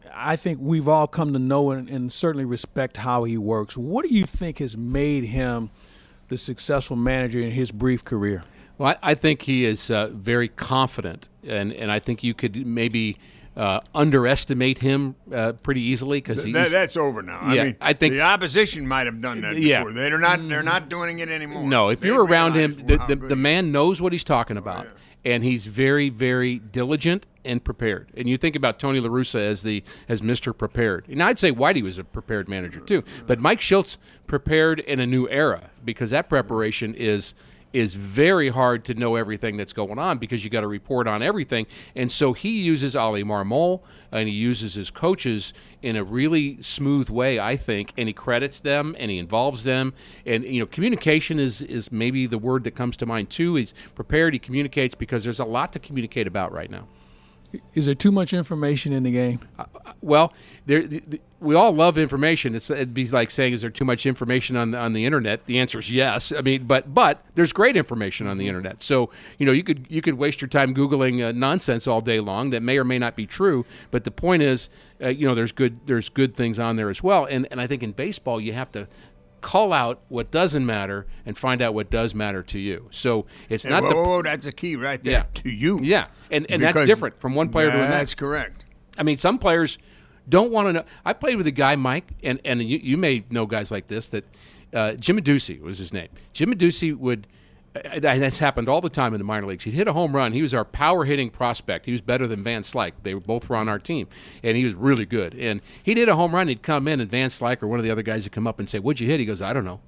S4: I think we've all come to know and, and certainly respect how he works. What do you think has made him the successful manager in his brief career?
S6: Well, I, I think he is uh, very confident, and, and I think you could maybe uh, underestimate him uh, pretty easily because
S5: Th- that, that's over now.
S6: Yeah,
S5: I mean,
S6: I think
S5: the opposition might have done that before.
S6: Yeah.
S5: They're not. They're not doing it anymore.
S6: No, if
S5: They
S6: you're around
S5: realize
S6: him, the,
S5: how
S6: the,
S5: good
S6: the
S5: he
S6: man knows what he's talking about,
S5: yeah.
S6: and he's very, very diligent and prepared. And you think about Tony La Russa as the as Mister Prepared. And I'd say Whitey was a prepared manager too, but Mike Shiltz prepared in a new era because that preparation is is very hard to know everything that's going on because you got to report on everything. And so he uses Ali Marmol and he uses his coaches in a really smooth way, I think, and he credits them and he involves them. And, you know, communication is, is maybe the word that comes to mind too. He's prepared, he communicates because there's a lot to communicate about right now.
S4: Is there too much information in the game?
S6: Uh, well, there, the, the, we all love information. It's, it'd be like saying, "Is there too much information on the, on the internet?" The answer is yes. I mean, but but there's great information on the internet. So you know, you could you could waste your time googling uh, nonsense all day long that may or may not be true. But the point is, uh, you know, there's good there's good things on there as well. And and I think in baseball you have to call out what doesn't matter and find out what does matter to you. So it's
S5: And
S6: not
S5: whoa,
S6: the
S5: whoa, whoa, that's the key right there.
S6: Yeah.
S5: To you.
S6: yeah, and and that's
S5: Because
S6: different from one player to another.
S5: That's correct.
S6: I mean, some players don't want to know. I played with a guy, Mike, and, and you, you may know guys like this, that uh, Jim Adducey was his name. Jim Adducey would, and that's happened all the time in the minor leagues. He'd hit a home run. He was our power-hitting prospect. He was better than Van Slyke. They were both were on our team, and he was really good. And he'd hit a home run. He'd come in, and Van Slyke or one of the other guys would come up and say, "What'd you hit?" He goes, "I don't know."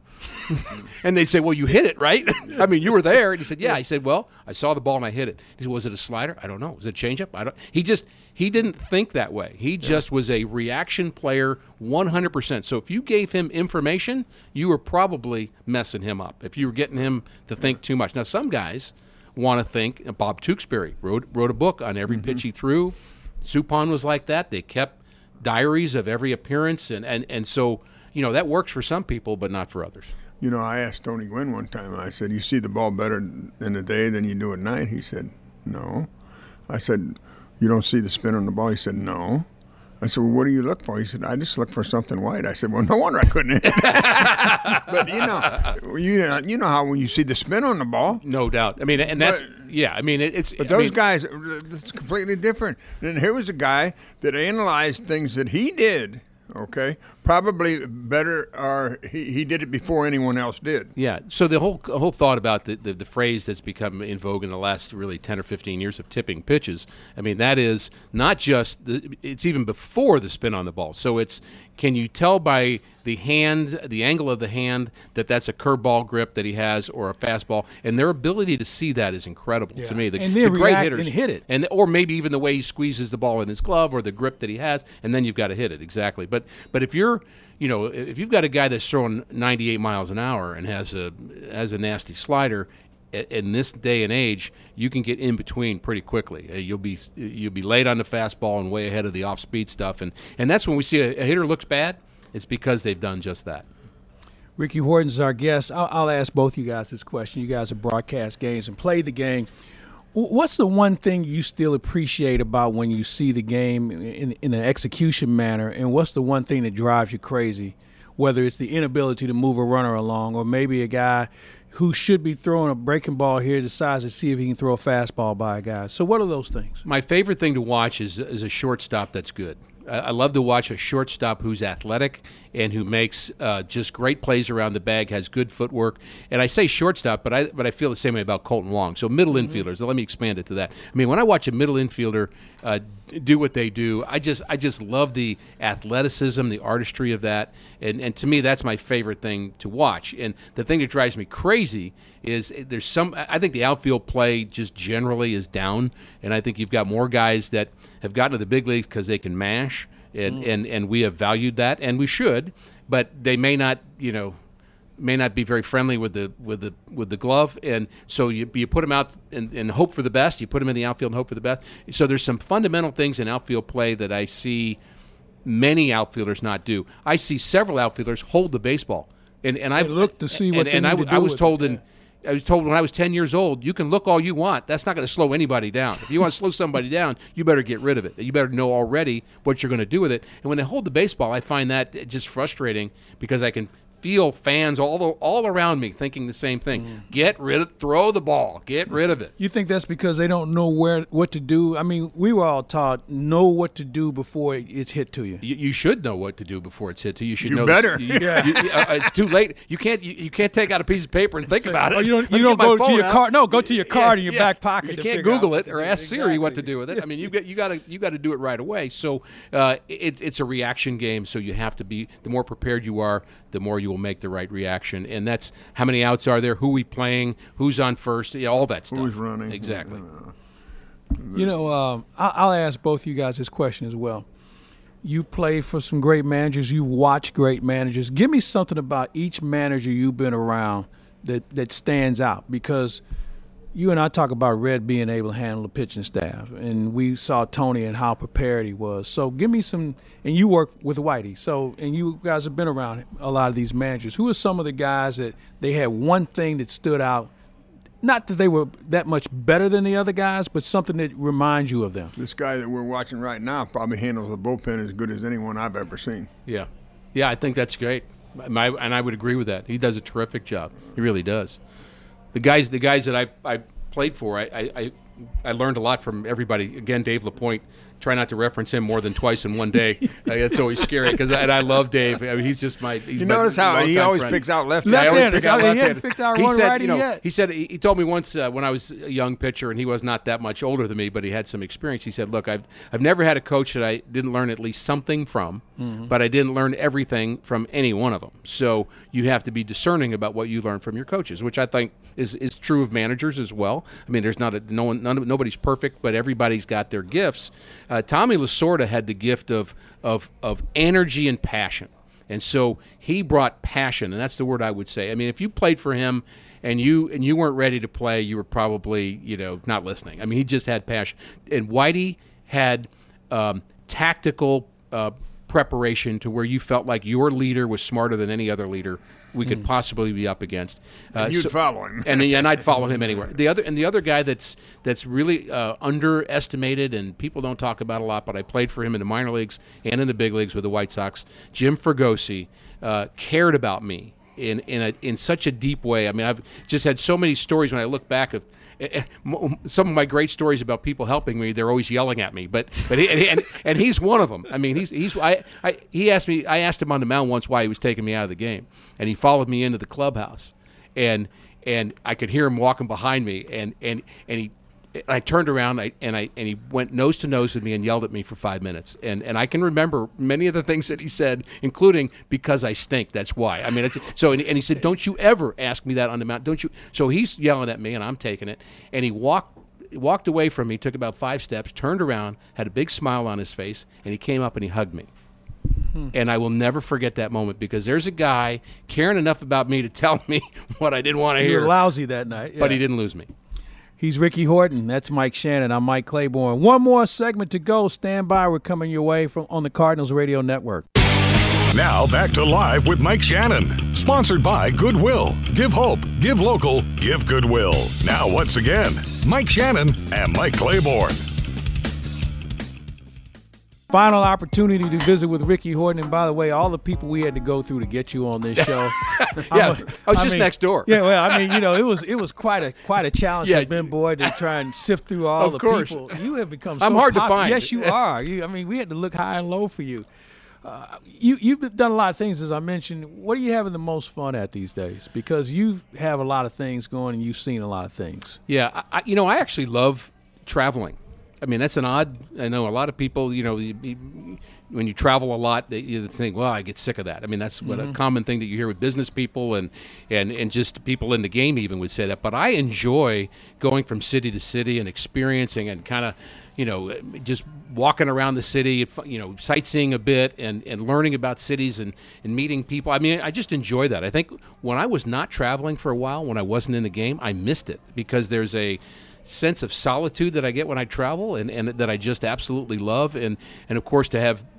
S6: And they'd say, "Well, you hit it, right?" I mean, you were there. And he said, "Yeah." He said, "Well, I saw the ball and I hit it." He said, "Was it a slider?" "I don't know." "Was it a changeup?" "I don't." He just he didn't think that way. He just was a reaction player, one hundred percent. So if you gave him information, you were probably messing him up. If you were getting him to think too much. Now, some guys want to think. Bob Tewksbury wrote wrote a book on every mm-hmm. pitch he threw. Suppan was like that. They kept diaries of every appearance, and and and so. You know, that works for some people, but not for others.
S5: You know, I asked Tony Gwynn one time, I said, "You see the ball better in the day than you do at night?" He said, "No." I said, "You don't see the spin on the ball?" He said, "No." I said, "Well, what do you look for?" He said, "I just look for something white." I said, "Well, no wonder I couldn't hit." But, you know, you know, you know how when you see the spin on the ball.
S6: No doubt. I mean, and that's,
S5: but,
S6: yeah, I mean, it, it's.
S5: But
S6: I
S5: those
S6: mean,
S5: guys, it's completely different. And here was a guy that analyzed things that he did. Okay, probably better, or he, he did it before anyone else did.
S6: Yeah. So the whole whole thought about the, the the phrase that's become in vogue in the last really ten or fifteen years of tipping pitches. I mean, that is not just the, it's even before the spin on the ball. So it's, can you tell by the hand, the angle of the hand, that that's a curveball grip that he has or a fastball, and their ability to see that is incredible
S4: yeah.
S6: to me. The,
S4: and then
S6: the great
S4: react
S6: hitters
S4: and hit it,
S6: and or maybe even the way he squeezes the ball in his glove or the grip that he has, and then you've got to hit it exactly. But but if you're, you know, if you've got a guy that's throwing ninety-eight miles an hour and has a has a nasty slider, in this day and age, you can get in between pretty quickly. You'll be you'll be late on the fastball and way ahead of the off-speed stuff, and and that's when we see a, a hitter looks bad. It's because they've done just that.
S4: Ricky Horton's our guest. I'll, I'll ask both you guys this question. You guys have broadcast games and played the game. What's the one thing you still appreciate about when you see the game in, in an execution manner, and what's the one thing that drives you crazy, whether it's the inability to move a runner along or maybe a guy who should be throwing a breaking ball here decides to see if he can throw a fastball by a guy? So what are those things?
S6: My favorite thing to watch is, is a shortstop that's good. I love to watch a shortstop who's athletic and who makes uh, just great plays around the bag, has good footwork. And I say shortstop, but I but I feel the same way about Colton Wong. So middle mm-hmm. infielders. Let me expand it to that. I mean, when I watch a middle infielder uh, do what they do, I just I just love the athleticism, the artistry of that. And and to me, that's my favorite thing to watch. And the thing that drives me crazy is there's some. I think the outfield play just generally is down, and I think you've got more guys that have gotten to the big leagues because they can mash, and, mm. and, and we have valued that, and we should, but they may not, you know, may not be very friendly with the with the with the glove, and so you you put them out and, and hope for the best. You put them in the outfield and hope for the best. So there's some fundamental things in outfield play that I see many outfielders not do. I see several outfielders hold the baseball, and and I
S4: look to see what
S6: and,
S4: they
S6: and
S4: need
S6: I,
S4: to do
S6: I was
S4: with
S6: told
S4: it,
S6: in.
S4: yeah.
S6: I was told when I was ten years old, you can look all you want. That's not going to slow anybody down. If you want to slow somebody down, you better get rid of it. You better know already what you're going to do with it. And when they hold the baseball, I find that just frustrating because I can feel fans all all around me thinking the same thing. Mm. Get rid of, throw the ball. Get rid of it.
S4: You think that's because they don't know where what to do? I mean, we were all taught know what to do before it's hit to you.
S6: You, you should know what to do before it's hit to you. You should
S5: you
S6: know
S5: better.
S6: This, you,
S4: yeah.
S6: you, you, uh, it's too late. You can't. You, you can't take out a piece of paper and think
S4: So,
S6: about it.
S4: Oh, you don't.
S6: Let
S4: You
S6: me
S4: don't
S6: get my
S4: go to
S6: phone
S4: your
S6: out.
S4: car. No, go to your card in your
S6: Yeah.
S4: back pocket.
S6: You
S4: to
S6: can't
S4: figure
S6: Google
S4: out
S6: it or ask
S4: exactly.
S6: Siri what to do with it. I mean, you got you got to you got to do it right away. So uh, it, it's a reaction game. So you have to be. The more prepared you are, the more you will make the right reaction. And that's how many outs are there, who we playing, who's on first, yeah, all that stuff.
S5: Who's running.
S6: Exactly.
S4: You know, um, I- I'll ask both you guys this question as well. You played for some great managers. You watched great managers. Give me something about each manager you've been around that, that stands out, because you and I talk about Red being able to handle the pitching staff, and we saw Tony and how prepared he was. So give me some – and you work with Whitey. So and you guys have been around a lot of these managers. Who are some of the guys that they had one thing that stood out, not that they were that much better than the other guys, but something that reminds you of them?
S5: This guy that we're watching right now probably handles the bullpen as good as anyone I've ever seen.
S6: Yeah. Yeah, I think that's great. My, and I would agree with that. He does a terrific job. He really does. The guys, the guys that I, I played for, I, I, I learned a lot from everybody. Again, Dave LaPointe. Try not to reference him more than twice in one day. uh, it's always scary because, and I love Dave. I mean, he's just my. He's
S5: You
S6: my
S5: notice how he
S6: longtime
S5: always
S6: friend.
S5: picks out left.
S6: Yeah, I always
S4: Left-handers.
S6: pick out
S4: I mean, he
S6: left-handers.
S4: hadn't picked out
S6: He
S4: one
S6: said,
S4: righty
S6: you know,
S4: yet.
S6: he said he, he told me once uh, when I was a young pitcher and he was not that much older than me, but he had some experience. He said, "Look, I've I've never had a coach that I didn't learn at least something from, mm-hmm. but I didn't learn everything from any one of them. So you have to be discerning about what you learn from your coaches, which I think is is true of managers as well. I mean, there's not a, no one, none of, nobody's perfect, but everybody's got their gifts. Uh, Tommy Lasorda had the gift of of of energy and passion, and so he brought passion, and that's the word I would say. I mean, if you played for him and you and you weren't ready to play, you were probably you know not listening. I mean, he just had passion, and Whitey had um, tactical uh, preparation to where you felt like your leader was smarter than any other leader we could mm. possibly be up against. Uh,
S5: And you'd
S6: so,
S5: follow him.
S6: and, and I'd follow him anywhere. The other and the other guy that's that's really uh, underestimated and people don't talk about a lot, but I played for him in the minor leagues and in the big leagues with the White Sox. Jim Fregosi uh, cared about me in in a, in such a deep way. I mean, I've just had so many stories when I look back of. Some of my great stories about people helping me, they're always yelling at me, but but he, and and he's one of them. I mean, he's he's I, I he asked me I asked him on the mound once why he was taking me out of the game, and he followed me into the clubhouse, and and I could hear him walking behind me, and and and he. I turned around I, and I and he went nose to nose with me and yelled at me for five minutes. And and I can remember many of the things that he said, including because I stink. That's why. I mean, it's, so and, and he said, "Don't you ever ask me that on the mountain, don't you?" So he's yelling at me, and I'm taking it. And he walked walked away from me, took about five steps, turned around, had a big smile on his face, and he came up and he hugged me. Hmm. And I will never forget that moment because there's a guy caring enough about me to tell me what I didn't want to
S4: You
S6: hear.
S4: were lousy that night, yeah.
S6: But he didn't lose me.
S4: He's Ricky Horton. That's Mike Shannon. I'm Mike Claiborne. One more segment to go. Stand by. We're coming your way from on the Cardinals Radio Network.
S3: Now back to Live with Mike Shannon. Sponsored by Goodwill. Give hope. Give local. Give Goodwill. Now once again, Mike Shannon and Mike Claiborne.
S4: Final opportunity to visit with Ricky Horton. And by the way, all the people we had to go through to get you on this show.
S6: Yeah,
S4: a,
S6: I was
S4: I
S6: just
S4: mean,
S6: next door.
S4: Yeah, well, I mean, you know, it was it was quite a quite a challenge
S6: Yeah.
S4: for Ben Boyd to try and sift through all
S6: Of
S4: the
S6: course.
S4: people. You have become so
S6: I'm hard to
S4: pop-
S6: find.
S4: Yes, you are. You, I mean, we had to look high and low for you. Uh, you you've done a lot of things, as I mentioned. What are you having the most fun at these days? Because you have a lot of things going, and you've seen a lot of things.
S6: Yeah, I, you know, I actually love traveling. I mean, that's an odd. I know a lot of people. You know, you, you, when you travel a lot, they you think, "Well, I get sick of that." I mean, that's what
S4: Mm-hmm.
S6: a common thing that you hear with business people and and and just people in the game even would say that. But I enjoy going from city to city and experiencing and kind of, you know, just walking around the city, you know, sightseeing a bit and, and learning about cities and, and meeting people. I mean, I just enjoy that. I think when I was not traveling for a while, when I wasn't in the game, I missed it because there's a sense of solitude that I get when I travel and, and that I just absolutely love. And, and of course, to have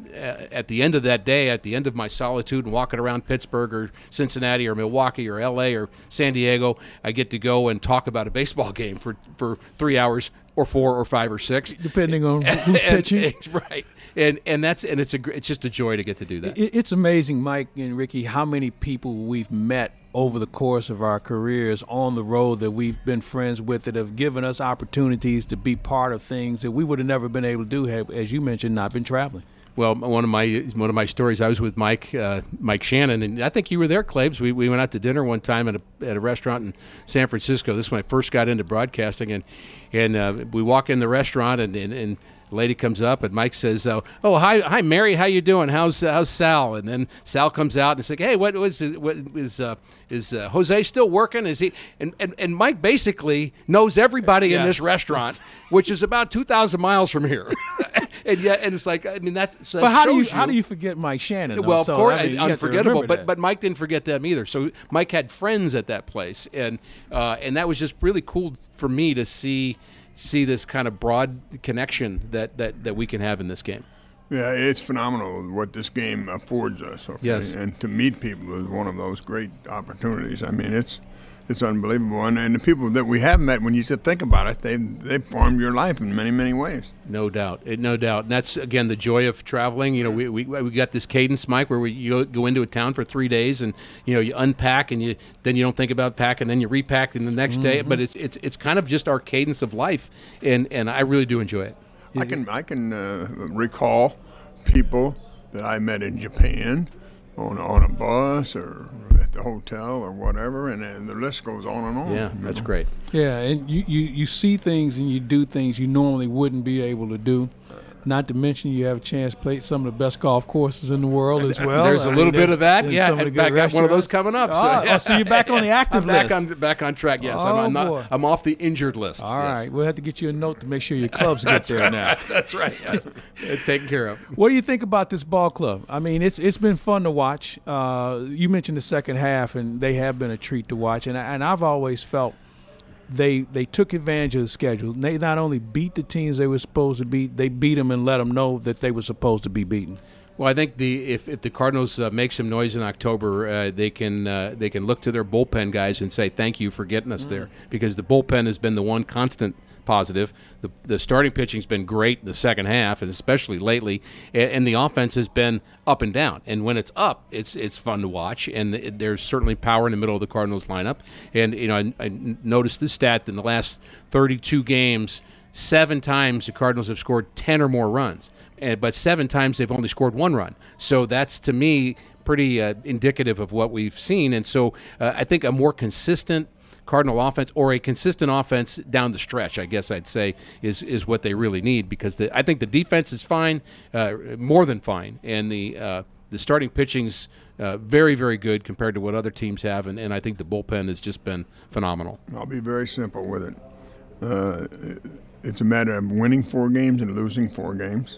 S6: at the end of that day, at the end of my solitude and walking around Pittsburgh or Cincinnati or Milwaukee or L A or San Diego, I get to go and talk about a baseball game for, for three hours or four or five or six,
S4: depending on who's
S6: and,
S4: pitching.
S6: And, right, and and that's and it's a it's just a joy to get to do that.
S4: It, it's amazing, Mike and Ricky, how many people we've met over the course of our careers on the road that we've been friends with that have given us opportunities to be part of things that we would have never been able to do had, as you mentioned, not been traveling.
S6: Well, one of my one of my stories, I was with Mike uh, Mike Shannon, and I think you were there, Claibs. We we went out to dinner one time at a at a restaurant in San Francisco. This is when I first got into broadcasting, and and uh, we walk in the restaurant, and and, and a lady comes up, and Mike says, "Oh, oh hi, hi, Mary, how you doing? How's uh, how's Sal?" And then Sal comes out and it's like, "Hey, what was what is uh, is uh, Jose still working? Is he?" And and, and Mike basically knows everybody
S4: Yes.
S6: in this restaurant, which is about two thousand miles from here. And yeah, and it's like, I mean, that. So
S4: But
S6: that
S4: how do you,
S6: shows
S4: how do you forget Mike Shannon? Though?
S6: Well, of
S4: So,
S6: course,
S4: I mean, you have to
S6: unforgettable.
S4: remember
S6: But
S4: that.
S6: but Mike didn't forget them either. So Mike had friends at that place, and uh, and that was just really cool for me to see see this kind of broad connection that, that, that we can have in this game.
S5: Yeah, it's phenomenal what this game affords us. Okay?
S6: Yes.
S5: And to meet people is one of those great opportunities. I mean, it's it's unbelievable. And, and the people that we have met, when you just think about it, they they formed your life in many, many ways.
S6: No doubt, it, no doubt. And that's, again, the joy of traveling. You know, we we, we got this cadence, Mike, where we you go into a town for three days and, you know, you unpack and you then you don't think about packing, then you repack in the next
S4: Mm-hmm.
S6: day. But it's it's it's kind of just our cadence of life, and, and I really do enjoy it.
S5: I can I can uh, recall people that I met in Japan on on a bus or at the hotel or whatever, and, and the list goes on and on.
S6: Yeah,
S5: you
S6: that's
S5: know.
S6: great.
S4: Yeah, and you, you, you see things and you do things you normally wouldn't be able to do. Not to mention you have a chance to play some of the best golf courses in the world as well.
S6: There's
S4: I
S6: a
S4: mean,
S6: little bit
S4: there's-
S6: of that.
S4: there's
S6: Yeah,
S4: some of the
S6: in
S4: good
S6: fact, I got one of those
S4: restaurants.
S6: coming up. So,
S4: Oh,
S6: yeah.
S4: oh, so you're back on the active
S6: I'm back
S4: list.
S6: on back on track. Yes,
S4: Oh,
S6: I'm, I'm,
S4: boy.
S6: not, I'm off the injured list.
S4: All
S6: yes.
S4: right, we'll have to get you a note to make sure your clubs get there now.
S6: That's right. Yeah. It's taken care of.
S4: What do you think about this ball club? I mean, it's it's been fun to watch. Uh, you mentioned the second half, and they have been a treat to watch. And I, and I've always felt they they took advantage of the schedule. They not only beat the teams they were supposed to beat, they beat them and let them know that they were supposed to be beaten.
S6: Well, I think the if, if the Cardinals uh, make some noise in October, uh, they can uh, they can look to their bullpen guys and say thank you for getting us there, because the bullpen has been the one constant positive. The the starting pitching's been great in the second half, and especially lately, and, and the offense has been up and down. And when it's up, it's it's fun to watch, and it, there's certainly power in the middle of the Cardinals lineup. And you know, I, I noticed this stat in the last thirty-two games, seven times the Cardinals have scored ten or more runs. Uh, but seven times they've only scored one run. So that's, to me, pretty uh, indicative of what we've seen. And so uh, I think a more consistent Cardinal offense, or a consistent offense down the stretch, I guess I'd say, is is what they really need, because the, I think the defense is fine, uh, more than fine, and the uh, the starting pitching's uh, very, very good compared to what other teams have, and, and I think the bullpen has just been phenomenal.
S5: I'll be very simple with it. Uh, it's a matter of winning four games and losing four games.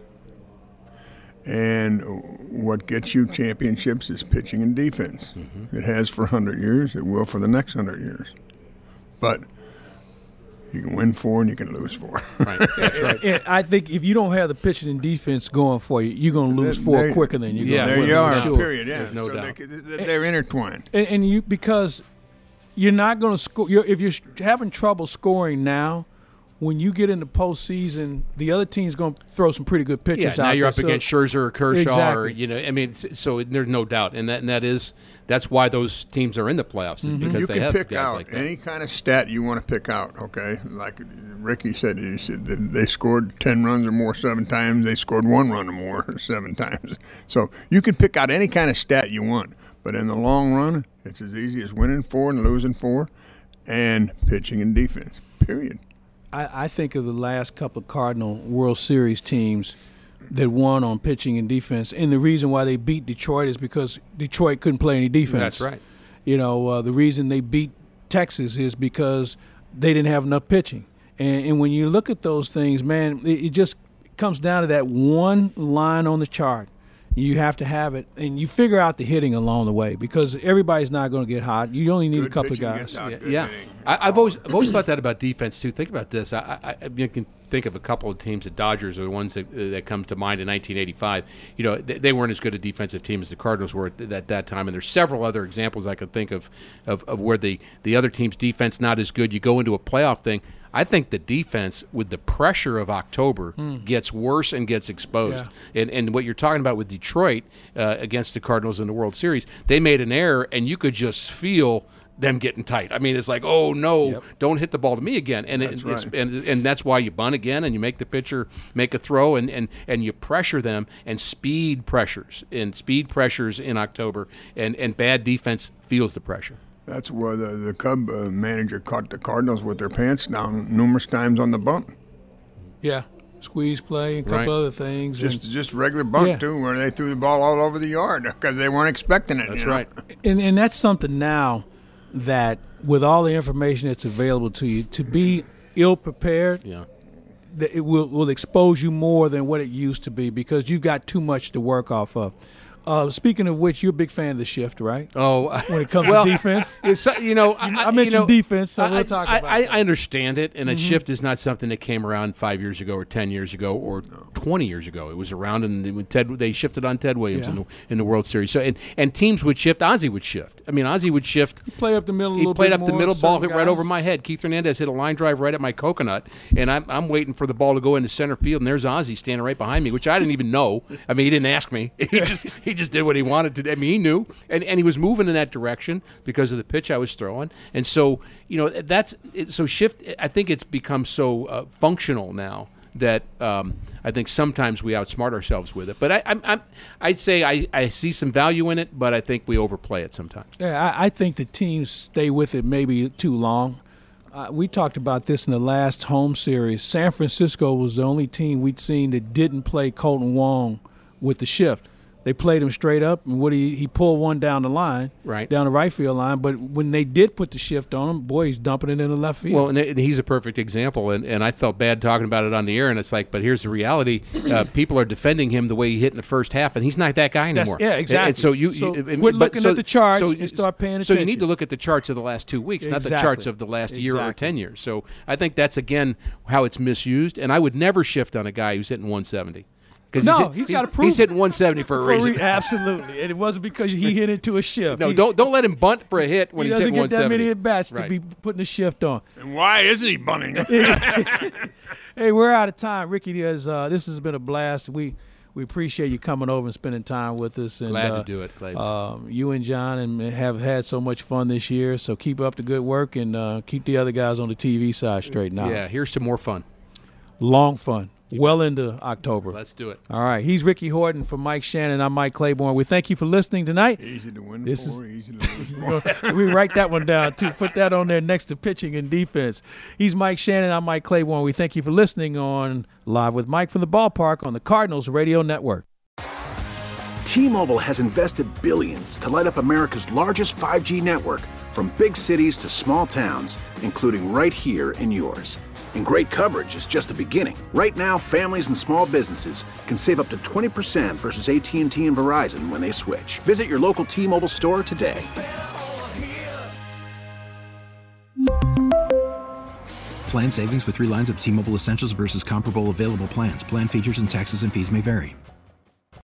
S5: And what gets you championships is pitching and defense. Mm-hmm. It has for one hundred years. It will for the next one hundred years. But you can win four and you can lose four.
S6: Right. That's right.
S4: And I think if you don't have the pitching and defense going for you, you're going to lose four
S5: There-
S4: quicker than you're
S6: Yeah,
S4: going to
S5: There
S4: win.
S5: you
S4: for
S5: are,
S4: sure.
S5: period. Yeah.
S6: There's no
S5: so
S6: doubt.
S5: They, they're intertwined.
S4: And, and you because you're not going to score. You're, if you're having trouble scoring now, when you get into postseason, the other team's going to throw some pretty good
S6: Yeah,
S4: pitchers
S6: now
S4: out
S6: you're
S4: there.
S6: up
S4: So-
S6: against Scherzer or Kershaw, or
S4: Exactly.
S6: you know, I mean, s- so there's no doubt, and that and that is that's why those teams are in the playoffs, is because
S5: You
S6: they
S5: can
S6: have
S5: pick
S6: guys
S5: out
S6: like that.
S5: any kind of stat you want to pick out, okay? Like Ricky said, he said that they scored ten runs or more seven times. They scored one run or more seven times. So you can pick out any kind of stat you want. But in the long run, it's as easy as winning four and losing four and pitching and defense, period.
S4: I, I think of the last couple of Cardinal World Series teams that won on pitching and defense, and the reason why they beat Detroit is because Detroit couldn't play any defense.
S6: That's right.
S4: You know, uh, the reason they beat Texas is because they didn't have enough pitching. And, and when you look at those things, man, it, it just comes down to that one line on the chart. You have to have it, and you figure out the hitting along the way, because everybody's not going to get hot. You only need
S5: Good
S4: a couple of
S5: pitching
S4: guys.
S5: gets out
S6: Yeah,
S5: good
S6: yeah.
S5: hitting.
S6: I, I've always I've always thought that about defense too. Think about this. I, I, I you can think of a couple of teams. The Dodgers are the ones that, that come to mind in nineteen eighty-five. You know, they, they weren't as good a defensive team as the Cardinals were at, th- at that time. And there's several other examples I could think of of, of where the, the other team's defense not as good. You go into a playoff thing. I think the defense, with the pressure of October, mm. gets worse and gets exposed. Yeah. And and what you're talking about with Detroit uh, against the Cardinals in the World Series, they made an error, and you could just feel them getting tight. I mean, it's like, oh, no, yep. don't hit the ball to me again. And
S5: that's
S6: it,
S5: right.
S6: it's, and, and that's why you bunt again, and you make the pitcher make a throw, and, and, and you pressure them, and speed pressures, and speed pressures in October, and, and bad defense feels the pressure.
S5: That's where the, the Cub uh, manager caught the Cardinals with their pants down numerous times on the bunt.
S4: Yeah, squeeze play, a couple
S6: right.
S4: other things.
S5: Just
S4: and,
S5: just regular bunt,
S4: yeah.
S5: too, where they threw the ball all over the yard because they weren't expecting it.
S6: That's
S5: you know?
S6: right.
S4: And, and that's something now that, with all the information that's available to you, to be ill-prepared,
S6: yeah.
S4: that it will, will expose you more than what it used to be because you've got too much to work off of. Uh, speaking of which, you're a big fan of the shift, right?
S6: Oh,
S4: when it comes
S6: well,
S4: to defense,
S6: it's, you know, I,
S4: I mentioned
S6: you know,
S4: defense, so
S6: I,
S4: we'll talk
S6: I,
S4: about
S6: I,
S4: that.
S6: I understand it, and
S4: Mm-hmm.
S6: a shift is not something that came around five years ago, or ten years ago, or twenty years ago. It was around, and when Ted they shifted on Ted Williams
S4: Yeah.
S6: in the in the World Series. So, and, and teams would shift. Ozzie would shift. I mean, Ozzie would shift.
S4: Play up the middle. A
S6: He
S4: little
S6: played
S4: bit
S6: up the
S4: more,
S6: middle, ball
S4: certain
S6: hit right
S4: guys.
S6: over my head. Keith Hernandez hit a line drive right at my coconut, and I'm I'm waiting for the ball to go into center field, and there's Ozzie standing right behind me, which I didn't even know. I mean, he didn't ask me. He just he just did what he wanted to do. I mean, he knew, and and he was moving in that direction because of the pitch I was throwing, and so you know that's it, so shift. I think it's become so uh, functional now that um, I think sometimes we outsmart ourselves with it. But I, I'm, I'm I'd say I, I see some value in it, but I think we overplay it sometimes.
S4: Yeah, I, I think the teams stay with it maybe too long. Uh, we talked about this in the last home series. San Francisco was the only team we'd seen that didn't play Colton Wong with the shift. They played him straight up, and what he, he pulled one down the line,
S6: right.
S4: down the right field line. But when they did put the shift on him, boy, he's dumping it in the left field.
S6: Well, and, and he's a perfect example, and, and I felt bad talking about it on the air, and it's like, but here's the reality. Uh, people are defending him the way he hit in the first half, and he's not that guy anymore.
S4: That's, yeah, exactly.
S6: And, and so you,
S4: so
S6: you and,
S4: quit
S6: but,
S4: looking
S6: so,
S4: at the charts
S6: so,
S4: and start paying
S6: so
S4: attention.
S6: So you need to look at the charts of the last two weeks,
S4: exactly.
S6: not the charts of the last year
S4: exactly.
S6: or ten years. So I think that's, again, how it's misused, and I would never shift on a guy who's hitting one seventy.
S4: No,
S6: he's, hit,
S4: he's got to prove
S6: He's hitting one seventy for a
S4: for
S6: reason.
S4: Re- absolutely, and it wasn't because he hit into a shift.
S6: No,
S4: he,
S6: don't don't let him bunt for a hit when
S4: he
S6: he's hitting
S4: doesn't get that many
S6: one seventy.
S4: at bats
S6: Right.
S4: to be putting a shift on.
S5: And why isn't he bunting?
S4: Hey, we're out of time. Ricky, has, uh, this has been a blast. We we appreciate you coming over and spending time with us. And,
S6: Glad
S4: uh,
S6: to do it, Clay.
S4: Um, you and John and have had so much fun this year. So keep up the good work and uh, keep the other guys on the T V side straight now.
S6: Yeah, here's to more fun.
S4: Long fun. Well into October.
S6: Let's do it.
S4: All right. He's Ricky Horton from Mike Shannon. I'm Mike Claiborne. We thank you for listening tonight.
S5: Easy to win
S4: This
S5: for,
S4: is-
S5: easy to lose for.
S4: We write that one down, too. Put that on there next to pitching and defense. He's Mike Shannon. I'm Mike Claiborne. We thank you for listening on Live with Mike from the Ballpark on the Cardinals Radio Network.
S7: T-Mobile has invested billions to light up America's largest five G network, from big cities to small towns, including right here in yours. And great coverage is just the beginning. Right now, families and small businesses can save up to twenty percent versus A T and T and Verizon when they switch. Visit your local T-Mobile store today.
S8: Plan savings with three lines of T-Mobile Essentials versus comparable available plans. Plan features and taxes and fees may vary.